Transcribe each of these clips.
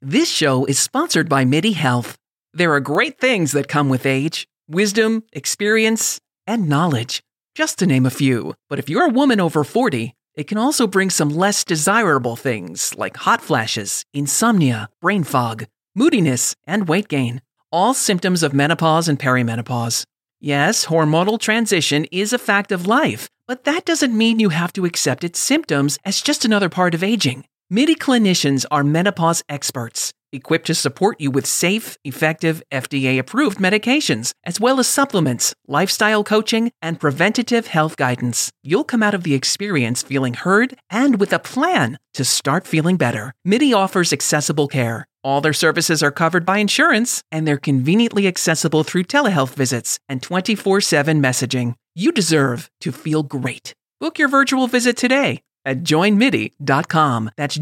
This show is sponsored by MIDI Health. There are great things that come with age: wisdom, experience, and knowledge, just to name a few. But if you're a woman over 40, it can also bring some less desirable things like hot flashes, insomnia, brain fog, moodiness, and weight gain. All symptoms of menopause and perimenopause. Yes, hormonal transition is a fact of life, but that doesn't mean you have to accept its symptoms as just another part of aging. MIDI clinicians are menopause experts, equipped to support you with safe, effective, FDA-approved medications, as well as supplements, lifestyle coaching, and preventative health guidance. You'll come out of the experience feeling heard and with a plan to start feeling better. MIDI offers accessible care. All their services are covered by insurance, and they're conveniently accessible through telehealth visits and 24/7 messaging. You deserve to feel great. Book your virtual visit today at joinmidi.com. That's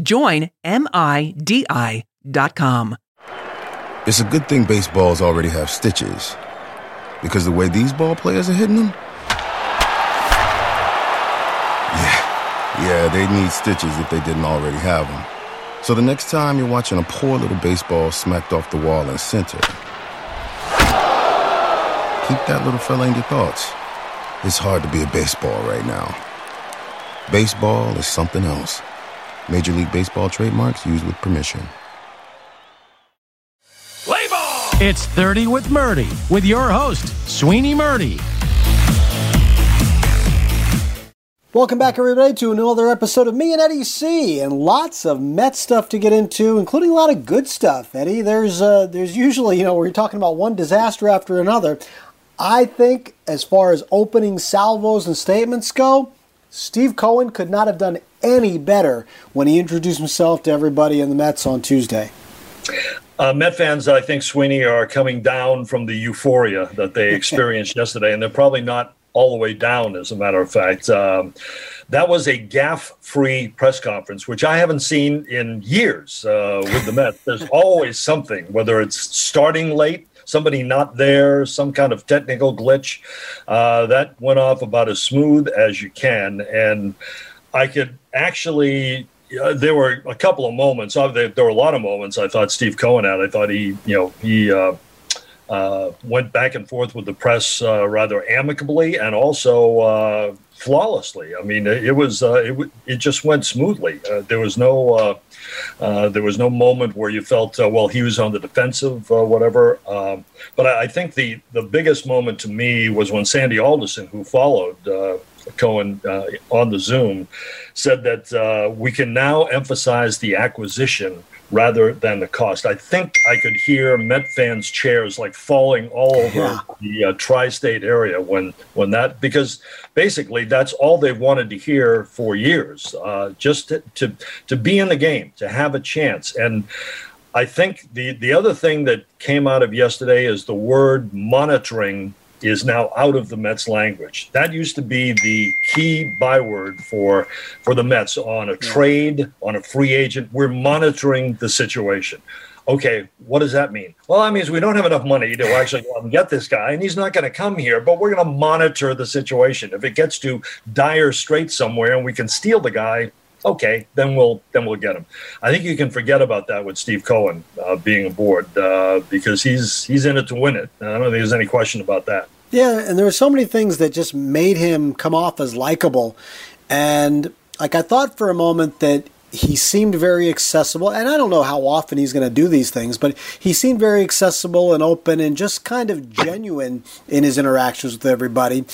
joinmidi.com. It's a good thing baseballs already have stitches, because the way these ball players are hitting them, yeah, they need stitches if they didn't already have them. So the next time you're watching a poor little baseball smacked off the wall in center, keep that little fella in your thoughts. It's hard to be a baseball right now. Baseball is something else. Major League Baseball trademarks used with permission. Play ball! It's 30 with Murdy, with your host, Sweeney Murdy. Welcome back, everybody, to another episode of Me and Eddie C. And lots of Met stuff to get into, including a lot of good stuff, Eddie. There's usually, where you're talking about one disaster after another. I think, as far as opening salvos and statements go, Steve Cohen could not have done any better when he introduced himself to everybody in the Mets on Tuesday. Met fans, I think, Sweeney, are coming down from the euphoria that they experienced yesterday, and they're probably not all the way down, as a matter of fact. That was a gaffe-free press conference, which I haven't seen in years with the Mets. There's always something, whether it's starting late, somebody not there, some kind of technical glitch. That went off about as smooth as you can. And I could actually, there were a couple of moments. There were a lot of moments I thought Steve Cohen had. I thought he went back and forth with the press rather amicably and also flawlessly. I mean, it just went smoothly. There was no moment where you felt he was on the defensive, whatever. But I think the biggest moment to me was when Sandy Alderson, who followed Cohen on the Zoom, said that we can now emphasize the acquisition rather than the cost. I think I could hear Met fans' chairs like falling all over the tri-state area when that, because basically that's all they've wanted to hear for years, just to be in the game, to have a chance. And I think the other thing that came out of yesterday is the word monitoring is now out of the Mets language. That used to be the key byword for the Mets on a trade, on a free agent. We're monitoring the situation. Okay, what does that mean? Well, that means we don't have enough money to actually go out and get this guy, and he's not going to come here, but we're going to monitor the situation. If it gets to dire straits somewhere and we can steal the guy, okay, then we'll get him. I think you can forget about that with Steve Cohen being aboard because he's in it to win it. I don't think there's any question about that. Yeah, and there were so many things that just made him come off as likable. And I thought for a moment that he seemed very accessible, and I don't know how often he's going to do these things, but he seemed very accessible and open and just kind of genuine in his interactions with everybody.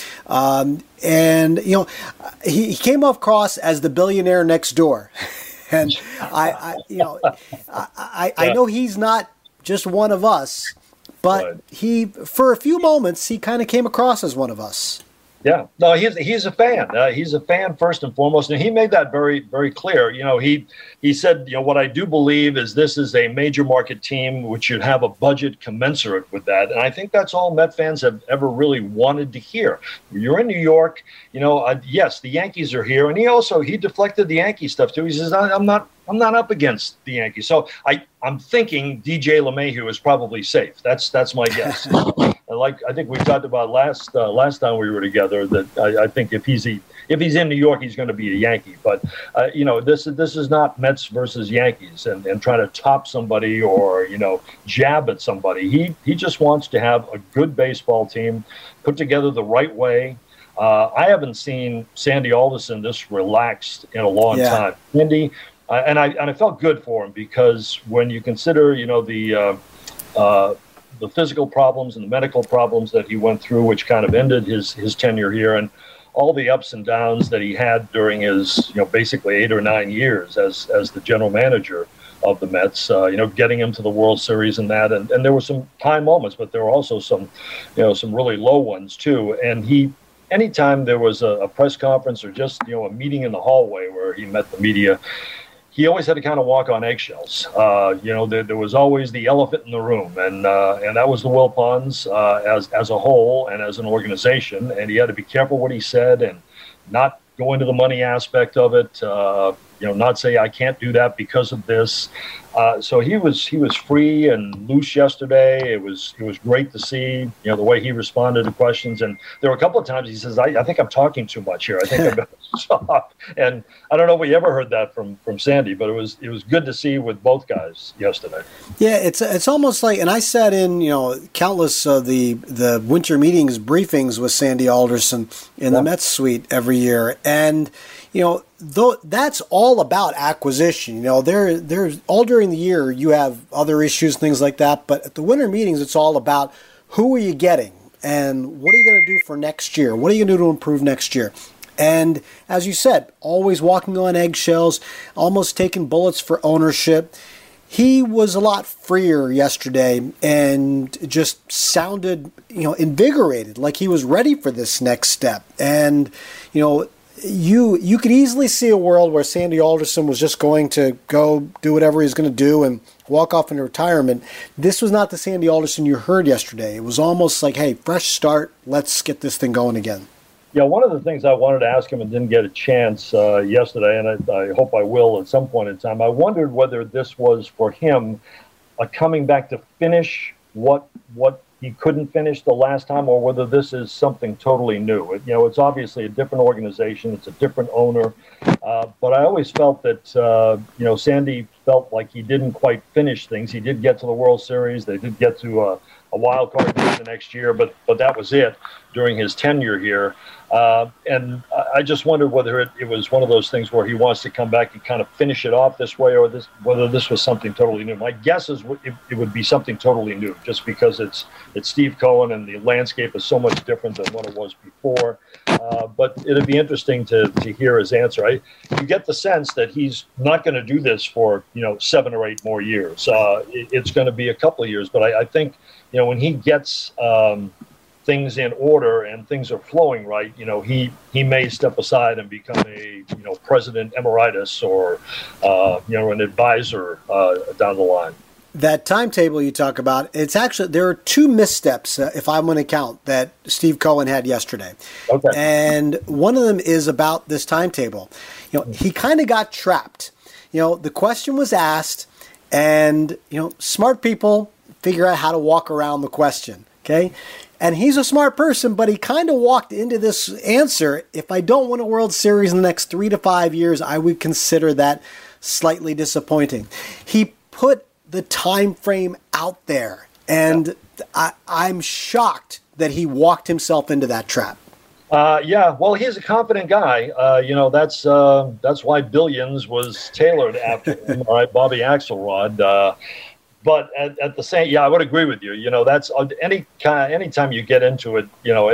And he came across as the billionaire next door. And I know he's not just one of us, but he, for a few moments, he kind of came across as one of us. Yeah, no, he's a fan. He's a fan first and foremost, and he made that very, very clear. He said, what I do believe is this is a major market team which should have a budget commensurate with that, and I think that's all Met fans have ever really wanted to hear. You're in New York, yes, the Yankees are here, and he deflected the Yankee stuff too. He says, I'm not up against the Yankees, so I'm thinking DJ LeMahieu is probably safe. That's my guess. like I think we talked about last time we were together, that I think if he's in New York, he's going to be a Yankee. But this is not Mets versus Yankees and trying to top somebody or jab at somebody. He just wants to have a good baseball team put together the right way. I haven't seen Sandy Alderson this relaxed in a long time. Sandy, and I felt good for him, because when you consider the physical problems and the medical problems that he went through, which kind of ended his tenure here, and all the ups and downs that he had during his basically 8 or 9 years as the general manager of the Mets, getting him to the World Series and that, and there were some high moments, but there were also some really low ones too. And anytime there was a press conference or just a meeting in the hallway where he met the media, he always had to kind of walk on eggshells. There was always the elephant in the room, and that was the Wilpons as a whole and as an organization. And he had to be careful what he said and not go into the money aspect of it. Not say I can't do that because of this. So he was free and loose yesterday. It was great to see the way he responded to questions. And there were a couple of times he says, I think I'm talking too much here. I think I'm going to stop. And I don't know if we ever heard that from Sandy, but it was good to see with both guys yesterday. Yeah, it's almost like, and I sat in countless of the winter meetings briefings with Sandy Alderson in the Mets suite every year, and though that's all about acquisition. There's all during the year you have other issues, things like that. But at the winter meetings, it's all about who are you getting and what are you going to do for next year? What are you going to do to improve next year? And as you said, always walking on eggshells, almost taking bullets for ownership. He was a lot freer yesterday and just sounded, invigorated, like he was ready for this next step. And, you could easily see a world where Sandy Alderson was just going to go do whatever he's going to do and walk off into retirement. This was not the Sandy Alderson you heard yesterday. It was almost like, hey, fresh start, let's get this thing going again. Yeah, one of the things I wanted to ask him and didn't get a chance yesterday, and I hope I will at some point in time, I wondered whether this was for him coming back to finish what he couldn't finish the last time, or whether this is something totally new. It's obviously a different organization, it's a different owner, but I always felt that Sandy felt like he didn't quite finish things. He did get to the World Series, they did get to a wild card game the next year, but that was it during his tenure here. And I just wondered whether it was one of those things where he wants to come back and kind of finish it off this way, or whether this was something totally new. My guess is it would be something totally new, just because it's Steve Cohen and the landscape is so much different than what it was before. But it'd be interesting to hear his answer. You get the sense that he's not going to do this for 7 or 8 more years. It's going to be a couple of years, but I think when he gets things in order and things are flowing right, he may step aside and become a president emeritus or an advisor down the line. That timetable you talk about, it's actually, there are 2 missteps, if I'm going to count, that Steve Cohen had yesterday. Okay. And one of them is about this timetable. He kind of got trapped. The question was asked, and smart people figure out how to walk around the question. Okay. And he's a smart person, but he kind of walked into this answer. If I don't win a World Series in the next 3 to 5 years, I would consider that slightly disappointing. He put the time frame out there, and I'm shocked that he walked himself into that trap. Well, he's a confident guy. That's why Billions was tailored after him, right? Bobby Axelrod. But at the same, I would agree with you. That's anytime you get into it,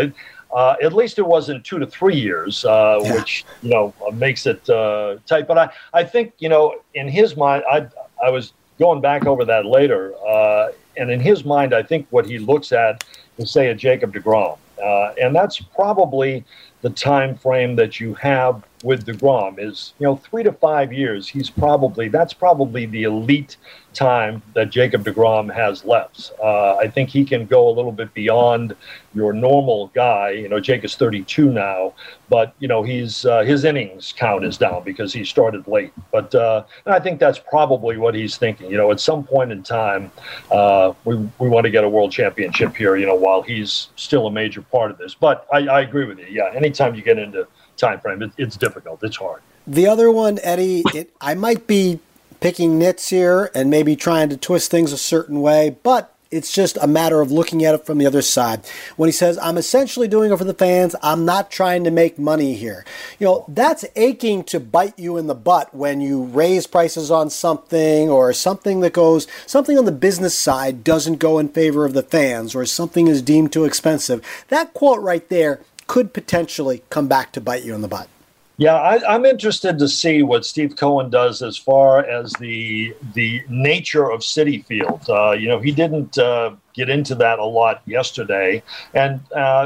at least it wasn't 2 to 3 years, which makes it tight. But I think in his mind, I was going back over that later, and in his mind, I think what he looks at is, say, a Jacob deGrom, and that's probably the time frame that you have with DeGrom is, 3 to 5 years. That's probably the elite time that Jacob DeGrom has left. I think he can go a little bit beyond your normal guy. Jake is 32 now, but his innings count is down because he started late. But I think that's probably what he's thinking. At some point in time, we want to get a world championship here. While he's still a major part of this. But I agree with you. Yeah, anytime you get into time frame, it's difficult. It's hard. The other one, Eddie, I might be picking nits here and maybe trying to twist things a certain way, but it's just a matter of looking at it from the other side. When he says, I'm essentially doing it for the fans, I'm not trying to make money here. That's aching to bite you in the butt when you raise prices on something or something on the business side doesn't go in favor of the fans or something is deemed too expensive. That quote right there could potentially come back to bite you in the butt. Yeah, I'm interested to see what Steve Cohen does as far as the nature of Citi Field. He didn't get into that a lot yesterday, and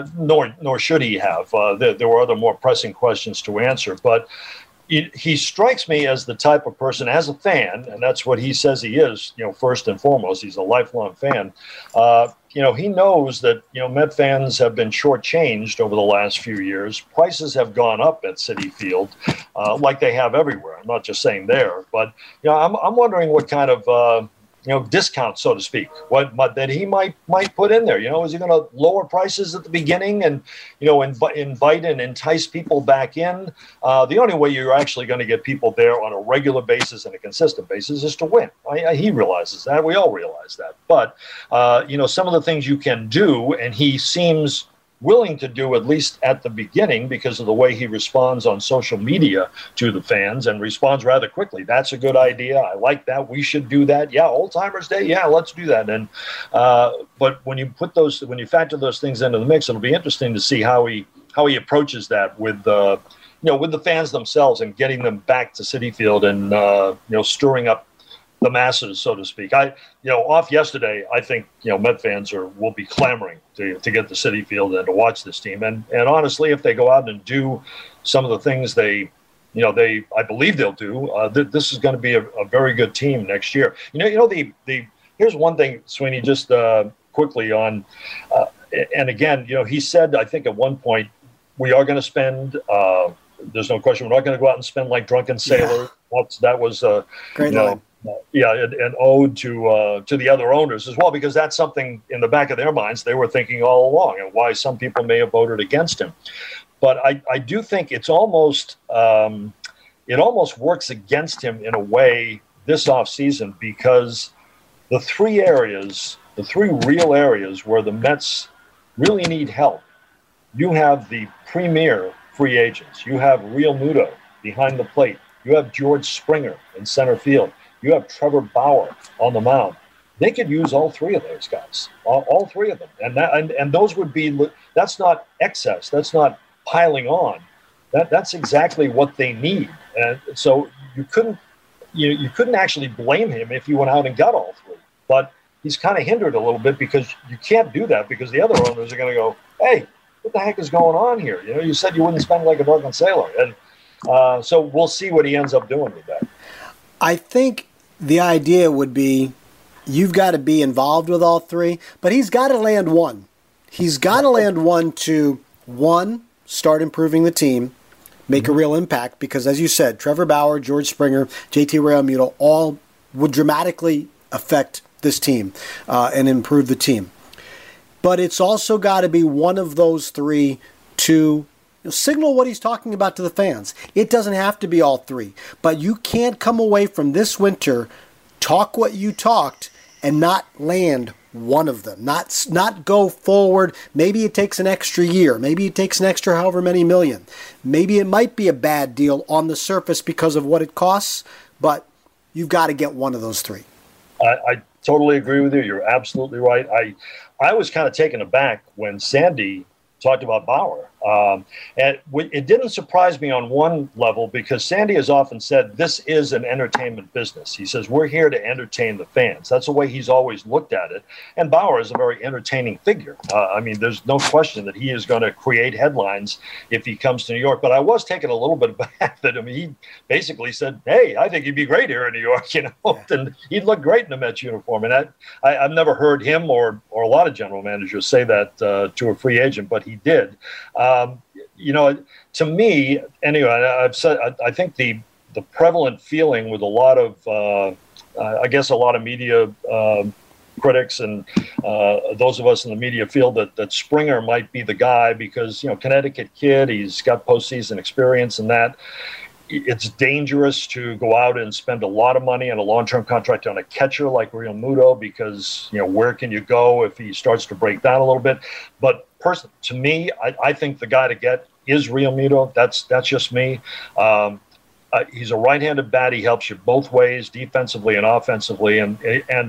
nor should he have. There were other more pressing questions to answer, but he strikes me as the type of person, as a fan, and that's what he says he is, first and foremost. He's a lifelong fan. He knows that, Met fans have been shortchanged over the last few years. Prices have gone up at Citi Field, like they have everywhere. I'm not just saying there, but, I'm wondering what kind of, discount, so to speak, what that he might put in there. Is he going to lower prices at the beginning and, invite and entice people back in? The only way you're actually going to get people there on a regular basis and a consistent basis is to win. He realizes that. We all realize that. But, some of the things you can do, and he seems willing to do, at least at the beginning, because of the way he responds on social media to the fans and responds rather quickly. That's a good idea. I like that. We should do that. Yeah, Old Timers Day. Yeah, let's do that. And but when you factor those things into the mix, it'll be interesting to see how he approaches that with with the fans themselves and getting them back to Citi Field and stirring up the masses, so to speak. Off yesterday, I think, Met fans will be clamoring to get to Citi Field and to watch this team. And honestly, if they go out and do some of the things I believe they'll do, this is going to be a very good team next year. Here's one thing, Sweeney, just quickly on, and again, he said, I think at one point, we are going to spend, there's no question, we're not going to go out and spend like drunken sailors. Yeah. That was a great line. An ode to the other owners as well, because that's something in the back of their minds they were thinking all along, and why some people may have voted against him. But I do think it almost works against him in a way this offseason, because the three real areas where the Mets really need help, you have the premier free agents. You have Real Muto behind the plate. You have George Springer in center field. You have Trevor Bauer on the mound. They could use all three of those guys, all three of them, and those would be. That's not excess. That's not piling on. That's exactly what they need. And so you couldn't actually blame him if you went out and got all three. But he's kind of hindered a little bit, because you can't do that, because the other owners are going to go, "Hey, what the heck is going on here? You said you wouldn't spend like a drunken sailor." And so we'll see what he ends up doing with that. I think the idea would be you've got to be involved with all three, but he's got to land one. He's got to land one to, start improving the team, make a real impact, because as you said, Trevor Bauer, George Springer, JT Realmuto all would dramatically affect this team and improve the team. But it's also got to be one of those three to signal what he's talking about to the fans. It doesn't have to be all three, but you can't come away from this winter, talk what you talked, and not land one of them. Not go forward. Maybe it takes an extra year. Maybe it takes an extra however many million. Maybe it might be a bad deal on the surface because of what it costs, but you've got to get one of those three. I totally agree with you. You're absolutely right. I was kind of taken aback when Sandy talked about Bauer. And it didn't surprise me on one level because Sandy has often said this is an entertainment business. He says we're here to entertain the fans. That's the way he's always looked at it. And Bauer is a very entertaining figure. I mean, there's no question that he is going to create headlines if he comes to New York. But I was taken a little bit back that, I mean, he basically said, hey, I think he'd be great here in New York, you know, and he'd look great in a Mets uniform. And I've never heard him or a lot of general managers say that to a free agent, but he did. You know, to me, anyway, I've said, I think the prevalent feeling with a lot of, I guess, a lot of media critics and those of us in the media feel that Springer might be the guy because, you know, Connecticut kid, he's got postseason experience and that. It's dangerous to go out and spend a lot of money on a long-term contract on a catcher like Real Muto because, you know, where can you go if he starts to break down a little bit? But to me, I think the guy to get is Real Muto. That's just me. He's a right-handed bat. He helps you both ways, defensively and offensively. And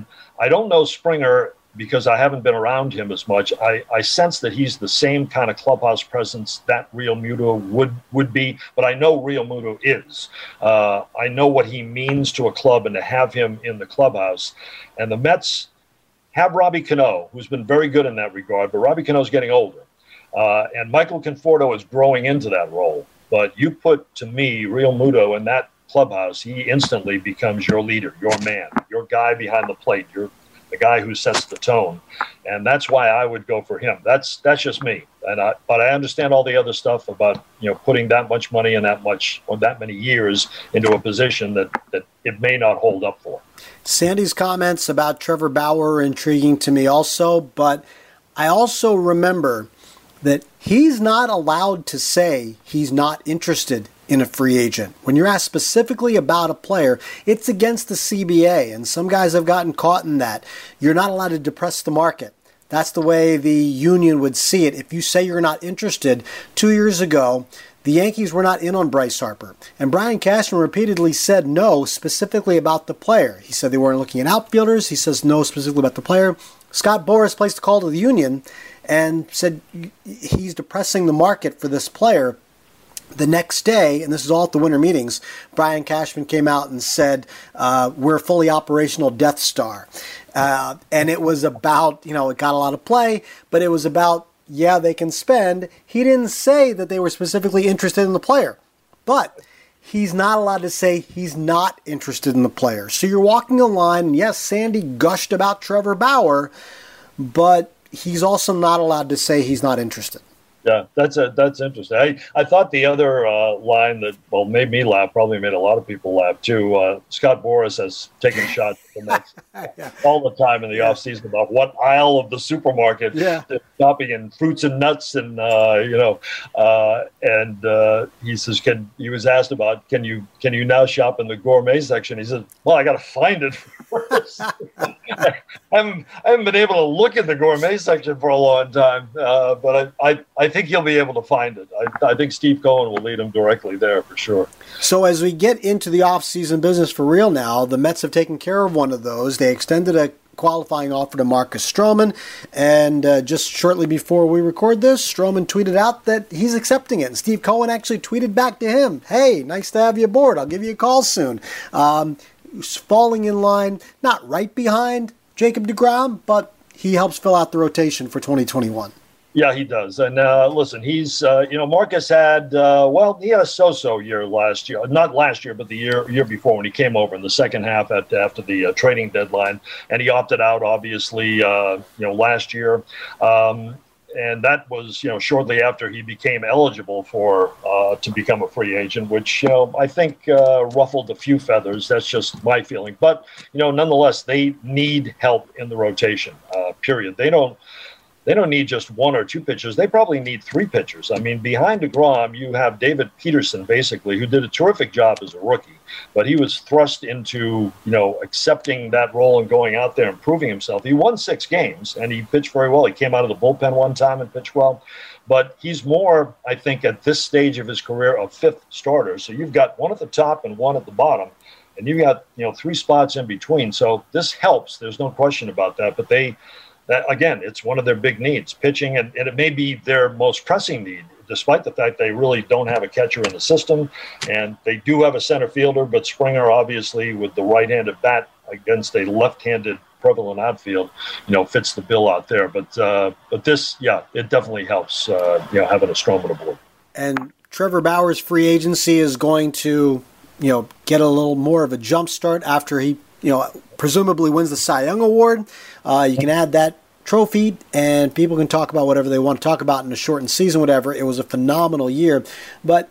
I don't know Springer because I haven't been around him as much. I sense that he's the same kind of clubhouse presence that Real Muto would be, but I know Real Muto is. I know what he means to a club and to have him in the clubhouse. And the Mets have Robbie Cano, who's been very good in that regard, but Robbie Cano's getting older. And Michael Conforto is growing into that role. But you put, to me, Real Muto in that clubhouse, he instantly becomes your leader, your man, your guy behind the plate, the guy who sets the tone. And that's why I would go for him. That's just me. But I understand all the other stuff about, you know, putting that much money and that many years into a position that it may not hold up for. Sandy's comments about Trevor Bauer are intriguing to me also, but I also remember that he's not allowed to say he's not interested in a free agent. When you're asked specifically about a player, it's against the CBA, and some guys have gotten caught in that. You're not allowed to depress the market. That's the way the union would see it. If you say you're not interested, 2 years ago, the Yankees were not in on Bryce Harper. And Brian Cashman repeatedly said no specifically about the player. He said they weren't looking at outfielders. He says no specifically about the player. Scott Boras placed a call to the union and said he's depressing the market for this player. The next day, and this is all at the winter meetings, Brian Cashman came out and said, we're a fully operational Death Star. And it was about, you know, it got a lot of play, but it was about, yeah, they can spend. He didn't say that they were specifically interested in the player, but he's not allowed to say he's not interested in the player. So you're walking a line, and yes, Sandy gushed about Trevor Bauer, but he's also not allowed to say he's not interested. Yeah, that's interesting. I thought the other line that, well, made me laugh, probably made a lot of people laugh too. Scott Boras has taken shots at the Mets all the time in the offseason about what aisle of the supermarket they're shopping in fruits and nuts and, he says, he was asked about, can you now shop in the gourmet section? He said, well, I got to find it first. I haven't been able to look at the gourmet section for a long time, but I think he'll be able to find it. I think Steve Cohen will lead him directly there for sure. So as we get into the off-season business for real now, the Mets have taken care of one of those. They extended a qualifying offer to Marcus Stroman, and just shortly before we record this, Stroman tweeted out that he's accepting it. And Steve Cohen actually tweeted back to him, hey, nice to have you aboard. I'll give you a call soon. Falling in line, not right behind Jacob deGrom, but he helps fill out the rotation for 2021. Yeah, he does. And listen, he's, Marcus had, he had a so-so year last year. Not last year, but the year before when he came over in the second half after the trading deadline. And he opted out, obviously, last year. And that was, shortly after he became eligible to become a free agent, which, I think ruffled a few feathers. That's just my feeling. But, nonetheless, they need help in the rotation, period. They don't need just one or two pitchers. They probably need three pitchers. I mean, behind deGrom, you have David Peterson, basically, who did a terrific job as a rookie. But he was thrust into, accepting that role and going out there and proving himself. He won 6 games, and he pitched very well. He came out of the bullpen one time and pitched well. But he's more, I think, at this stage of his career, a fifth starter. So you've got one at the top and one at the bottom. And you've got, 3 spots in between. So this helps. There's no question about that. But again, it's one of their big needs, pitching, and it may be their most pressing need. despite the fact they really don't have a catcher in the system, and they do have a center fielder, but Springer, obviously, with the right-handed bat against a left-handed prevalent outfield, fits the bill out there. But this, it definitely helps, having a Stroman aboard. And Trevor Bauer's free agency is going to, get a little more of a jump start after he, presumably wins the Cy Young Award. You can add that trophy, and people can talk about whatever they want to talk about in a shortened season, whatever. It was a phenomenal year. But,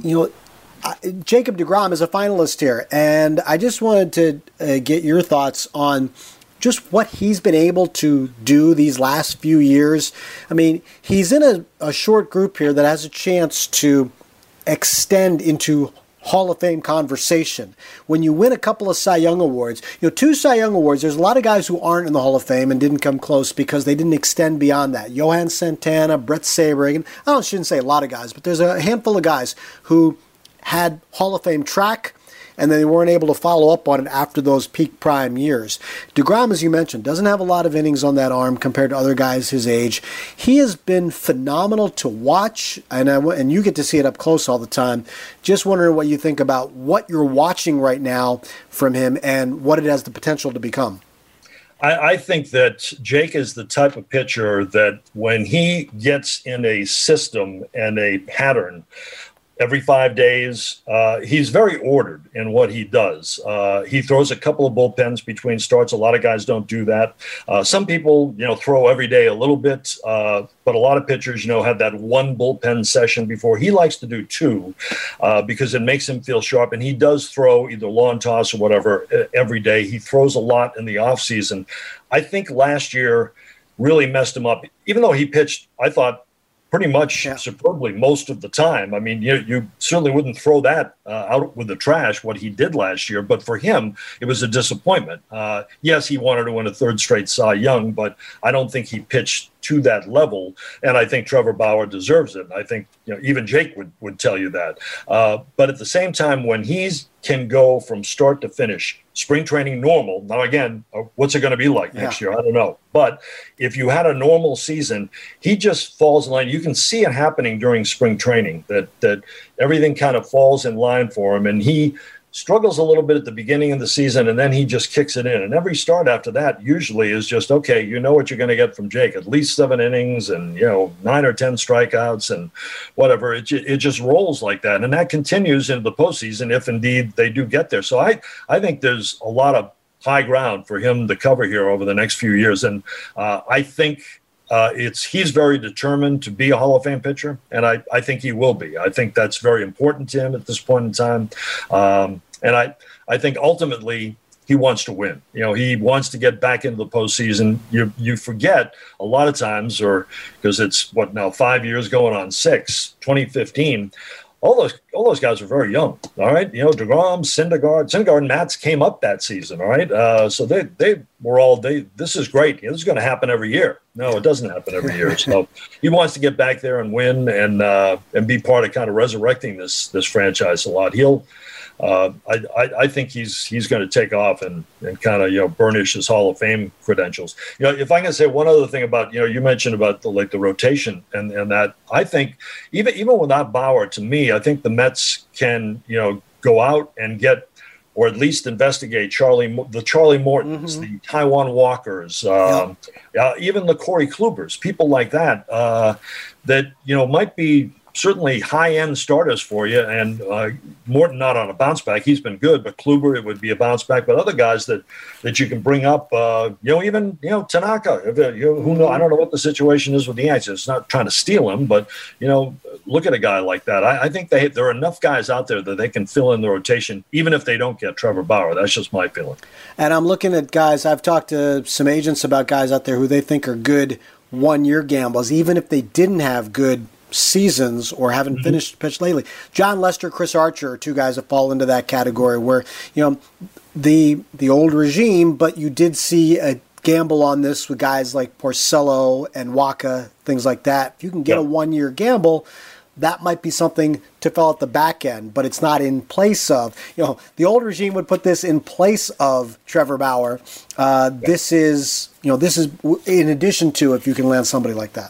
Jacob deGrom is a finalist here, and I just wanted to get your thoughts on just what he's been able to do these last few years. I mean, he's in a short group here that has a chance to extend into Hall of Fame conversation. When you win a couple of Cy Young Awards, 2 Cy Young Awards, there's a lot of guys who aren't in the Hall of Fame and didn't come close because they didn't extend beyond that. Johan Santana, Brett Sabrig, I shouldn't say a lot of guys, but there's a handful of guys who had Hall of Fame track, and then they weren't able to follow up on it after those peak prime years. deGrom, as you mentioned, doesn't have a lot of innings on that arm compared to other guys his age. He has been phenomenal to watch, and you get to see it up close all the time. Just wondering what you think about what you're watching right now from him and what it has the potential to become. I think that Jake is the type of pitcher that when he gets in a system and a pattern, every 5 days, he's very ordered in what he does. He throws a couple of bullpens between starts. A lot of guys don't do that. Some people, throw every day a little bit, but a lot of pitchers, have that one bullpen session before. He likes to do 2 because it makes him feel sharp, and he does throw either lawn toss or whatever every day. He throws a lot in the offseason. I think last year really messed him up, even though he pitched, I thought, pretty much superbly most of the time. I mean, you certainly wouldn't throw that out with the trash, what he did last year. But for him, it was a disappointment. Yes, he wanted to win a 3rd straight Cy Young, but I don't think he pitched to that level. And I think Trevor Bauer deserves it. I think even Jake would tell you that. But at the same time, when he can go from start to finish, spring training normal. Now, again, what's it going to be like next year? I don't know. But if you had a normal season, he just falls in line. You can see it happening during spring training, that everything kind of falls in line for him. And he struggles a little bit at the beginning of the season, and then he just kicks it in. And every start after that usually is just, okay, you know what you're going to get from Jake, at least 7 innings and, 9 or 10 strikeouts and whatever. It just rolls like that. And that continues into the postseason if indeed they do get there. So I think there's a lot of high ground for him to cover here over the next few years. And I think he's very determined to be a Hall of Fame pitcher, and I think he will be. I think that's very important to him at this point in time. And I think ultimately he wants to win. He wants to get back into the postseason. You forget a lot of times, or because it's 5 years going on 6, 2015, all those guys were very young, all right? deGrom, Syndergaard, and Matz came up that season, all right? So they were all, this is great. This is going to happen every year. No, it doesn't happen every year. So he wants to get back there and win and be part of kind of resurrecting this franchise a lot. I think he's going to take off and kind of burnish his Hall of Fame credentials. If I can say one other thing about you mentioned about the rotation and that, I think even without Bauer, to me, I think the Mets can go out and get, or at least investigate the Charlie Mortons, the Taiwan Walkers, even the Corey Klubers, people like that that might be certainly high-end starters for you, and Morton not on a bounce back. He's been good, but Kluber, it would be a bounce back. But other guys that you can bring up, even Tanaka. Who knows? I don't know what the situation is with the Yankees. It's not trying to steal him, but look at a guy like that. I think there are enough guys out there that they can fill in the rotation, even if they don't get Trevor Bauer. That's just my feeling. And I'm looking at guys. I've talked to some agents about guys out there who they think are good one-year gambles, even if they didn't have good seasons or haven't finished pitch lately. John Lester, Chris Archer are 2 guys that fall into that category where, the old regime, but you did see a gamble on this with guys like Porcello and Waka, things like that. If you can get a one-year gamble, that might be something to fill out the back end, but it's not in place of, the old regime would put this in place of Trevor Bauer. This is in addition to, if you can land somebody like that.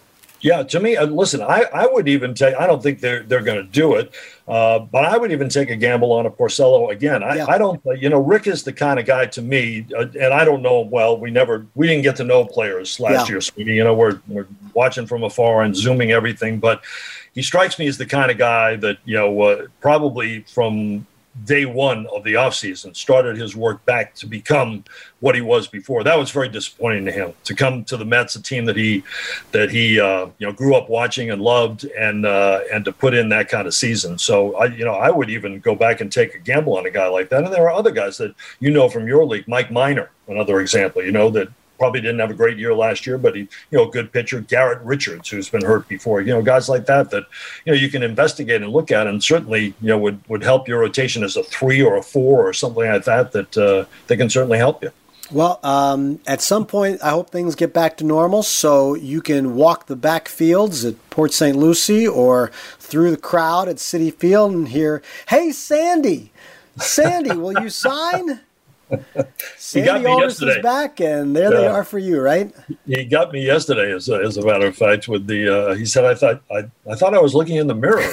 Yeah, to me, listen, I would even take, I don't think they're going to do it, but I would even take a gamble on a Porcello again. I don't, Rick is the kind of guy to me, and I don't know him well. We didn't get to know players last year, Sweeney. We're watching from afar and zooming everything, but he strikes me as the kind of guy that, probably from day one of the offseason started his work back to become what he was before. That was very disappointing to him, to come to the Mets, a team that he grew up watching and loved, and to put in that kind of season. So I would even go back and take a gamble on a guy like that. And there are other guys that from your league, Mike Minor, another example, that probably didn't have a great year last year, but he, a good pitcher. Garrett Richards, who's been hurt before, guys like that, you can investigate and look at, and certainly, would help your rotation as a 3 or a 4 or something like that they can certainly help you. Well, at some point, I hope things get back to normal so you can walk the backfields at Port St. Lucie or through the crowd at Citi Field and hear, "Hey, Sandy, will you sign?" Sandy Alderson's back, and there they are for you, right? He got me yesterday, as a matter of fact. With the, he said, "I thought I was looking in the mirror."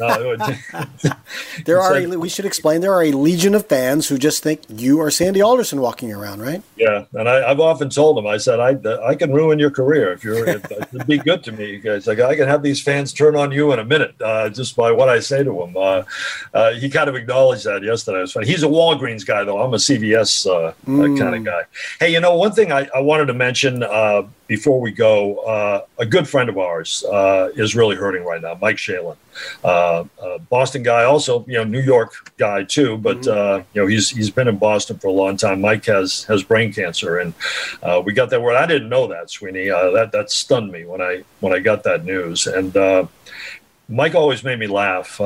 We should explain, there are a legion of fans who just think you are Sandy Alderson walking around, right? Yeah, and I've often told them, I said, I can ruin your career if it'd be good to me, you guys. Like, I can have these fans turn on you in a minute just by what I say to them. He kind of acknowledged that yesterday. It was funny. He's a Walgreens guy, though. I'm a CVS kind of guy. Hey, one thing I wanted to mention before we go, a good friend of ours is really hurting right now, Mike Shalin. Boston guy, also, New York guy too, but he's been in Boston for a long time. Mike has brain cancer, and we got that word. I didn't know that, Sweeney. That stunned me when I got that news. And Mike always made me laugh.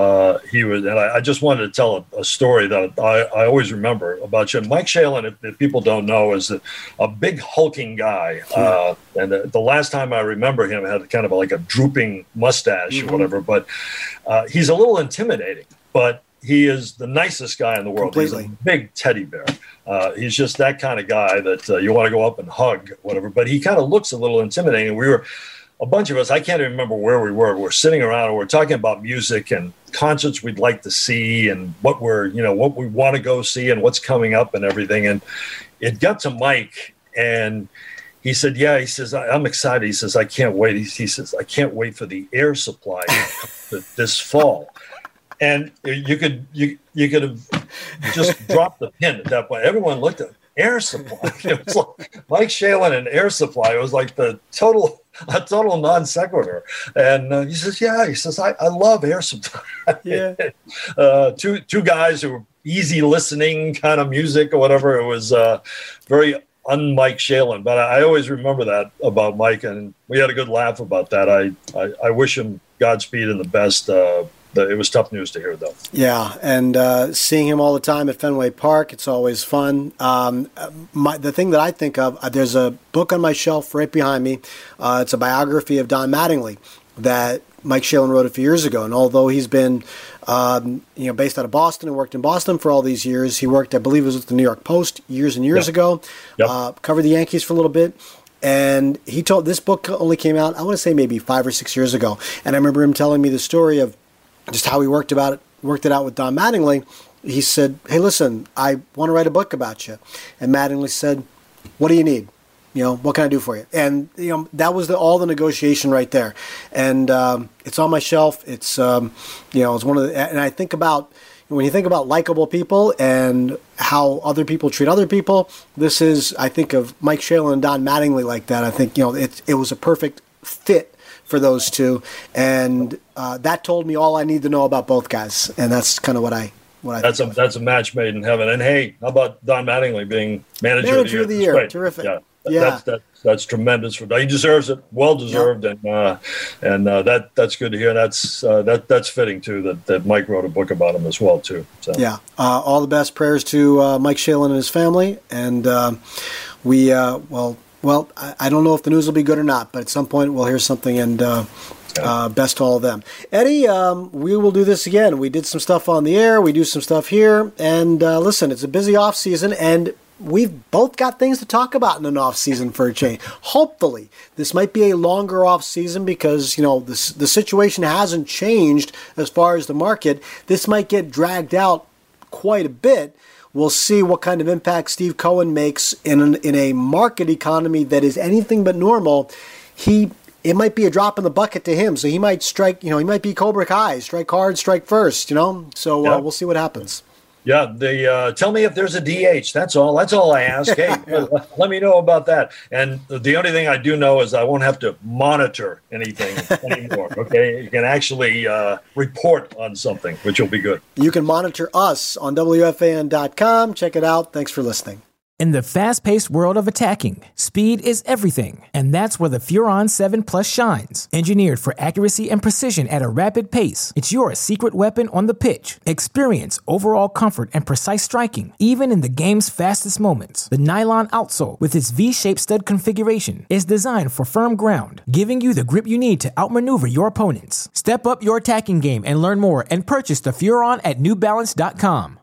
I just wanted to tell a story that I always remember about you. Mike Shalin, if people don't know, is a big hulking guy. And the last time I remember him had kind of like a drooping mustache or whatever, but he's a little intimidating, but he is the nicest guy in the world. Completely. He's a big teddy bear. He's just that kind of guy that you want to go up and hug, whatever, but he kind of looks a little intimidating. We were, a bunch of us, I can't even remember where we were. We're sitting around and we're talking about music and concerts we'd like to see and what we want to go see and what's coming up and everything. And it got to Mike, and he said, "Yeah," he says, "I'm excited." He says, "I can't wait." He says, "I can't wait for the Air Supply this fall." And you could have just dropped the pin at that point. Everyone looked at Air Supply. It was like Mike Shalin and Air Supply. It was like a total non sequitur. And he says, "Yeah," he says, I love Air Supply. Yeah. Two guys who were easy listening kind of music or whatever. It was very un-Mike Shalin. But I always remember that about Mike, and we had a good laugh about that. I wish him Godspeed and the best. It was tough news to hear, though. Yeah, and seeing him all the time at Fenway Park, it's always fun. The thing that I think of, there's a book on my shelf right behind me. It's a biography of Don Mattingly that Mike Shalin wrote a few years ago. And although he's been based out of Boston and worked in Boston for all these years, he worked, I believe it was with the New York Post years and years ago, covered the Yankees for a little bit. And he told, this book only came out, I want to say maybe 5 or 6 years ago. And I remember him telling me the story of just how he worked it out with Don Mattingly. He said, "Hey, listen, I want to write a book about you." And Mattingly said, "What do you need? What can I do for you?" And that was all the negotiation right there. And it's on my shelf. It's it's one of the. And I think about, when you think about likable people and how other people treat other people, this is, I think of Mike Shalin and Don Mattingly like that. I think it was a perfect fit for those two, and that told me all I need to know about both guys, and that's kind of what I think. That's a match made in heaven. And hey, how about Don Mattingly being manager of the year? Terrific. Yeah. That's tremendous for Don. He deserves it, well deserved, and that's good to hear. That's fitting too that Mike wrote a book about him as well too. So. Yeah, all the best prayers to Mike Shalin and his family, and Well, I don't know if the news will be good or not, but at some point we'll hear something, and best to all of them. Eddie, we will do this again. We did some stuff on the air. We do some stuff here. And listen, it's a busy off season, and we've both got things to talk about in an off season for a change. Hopefully, this might be a longer off season because, the situation hasn't changed as far as the market. This might get dragged out quite a bit. We'll see what kind of impact Steve Cohen makes in a market economy that is anything but normal. It might be a drop in the bucket to him, so he might strike. He might be Cobra Kai, strike hard, strike first. So we'll see what happens. Yeah, tell me if there's a DH. That's all I ask. Hey, let me know about that. And the only thing I do know is I won't have to monitor anything anymore. Okay, you can actually report on something, which will be good. You can monitor us on WFAN.com. Check it out. Thanks for listening. In the fast-paced world of attacking, speed is everything, and that's where the Furon 7 Plus shines. Engineered for accuracy and precision at a rapid pace, it's your secret weapon on the pitch. Experience overall comfort and precise striking, even in the game's fastest moments. The nylon outsole, with its V-shaped stud configuration, is designed for firm ground, giving you the grip you need to outmaneuver your opponents. Step up your attacking game and learn more and purchase the Furon at NewBalance.com.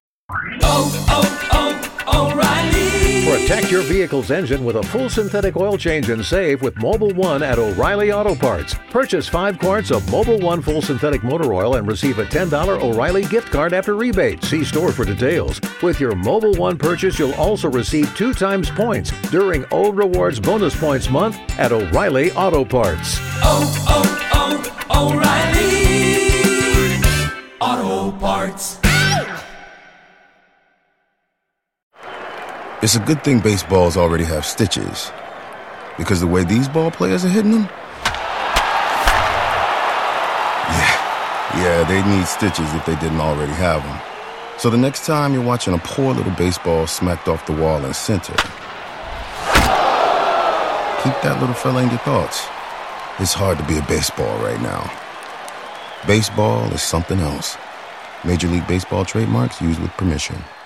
O'Reilly. Protect your vehicle's engine with a full synthetic oil change and save with Mobil 1 at O'Reilly Auto Parts. Purchase 5 quarts of Mobil 1 full synthetic motor oil and receive a $10 O'Reilly gift card after rebate. See store for details. With your Mobil 1 purchase, you'll also receive 2 times points during O Rewards Bonus Points Month at O'Reilly Auto Parts. O'Reilly Auto Parts. It's a good thing baseballs already have stitches, because the way these ball players are hitting them, yeah, they'd need stitches if they didn't already have them. So the next time you're watching a poor little baseball smacked off the wall in center, keep that little fella in your thoughts. It's hard to be a baseball right now. Baseball is something else. Major League Baseball trademarks used with permission.